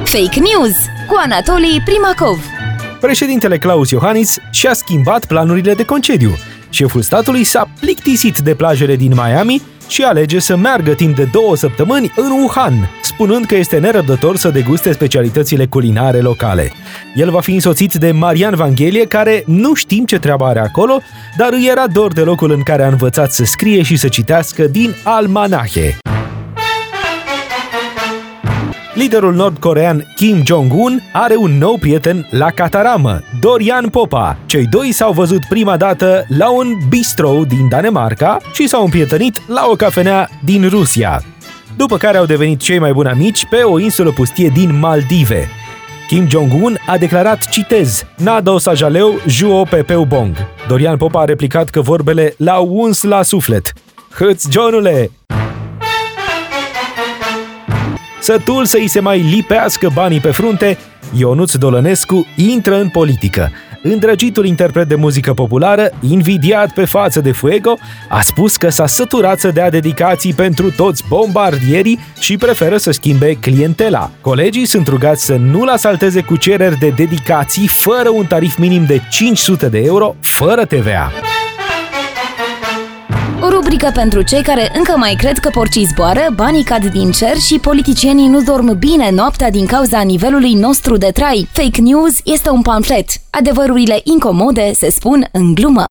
Fake News cu Anatolii Primacov. Președintele Klaus Iohannis și-a schimbat planurile de concediu. Șeful statului s-a plictisit de plajele din Miami și alege să meargă timp de 2 săptămâni în Wuhan, spunând că este nerăbdător să deguste specialitățile culinare locale. El va fi însoțit de Marian Vanghelie, care nu știm ce treabă are acolo, dar îi era dor de locul în care a învățat să scrie și să citească din almanahe. Liderul nord-corean Kim Jong-un are un nou prieten la cataramă, Dorian Popa. Cei doi s-au văzut prima dată la un bistro din Danemarca și s-au împrietenit la o cafenea din Rusia, după care au devenit cei mai buni amici pe o insulă pustie din Maldive. Kim Jong-un a declarat, citez, "Nada o să jaleu, juo pe peu bong." Dorian Popa a replicat că vorbele l-au uns la suflet. Hâți, Johnule! Sătul să-i se mai lipească banii pe frunte, Ionuț Dolănescu intră în politică. Îndrăgitul interpret de muzică populară, invidiat pe față de Fuego, a spus că s-a săturat să dea dedicații pentru toți bombardierii și preferă să schimbe clientela. Colegii sunt rugați să nu-l asalteze cu cereri de dedicații fără un tarif minim de 500 de euro, fără TVA. O rubrică pentru cei care încă mai cred că porcii zboară, banii cad din cer și politicienii nu dorm bine noaptea din cauza nivelului nostru de trai. Fake News este un pamflet. Adevărurile incomode se spun în glumă.